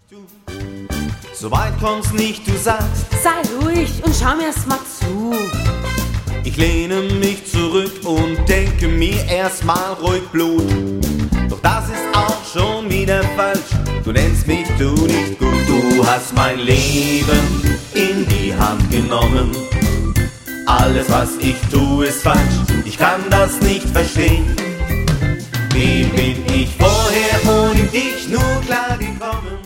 So weit kommt's nicht, du sagst, sei ruhig und schau mir erst mal zu. Ich lehne mich zurück und denke mir erstmal ruhig Blut. Doch das ist auch schon wieder falsch, du nennst mich du nicht gut. Du hast mein Leben in die Hand genommen. Alles was ich tue ist falsch, ich kann das nicht verstehen. Wie bin ich vorher ohne dich nur klar gekommen?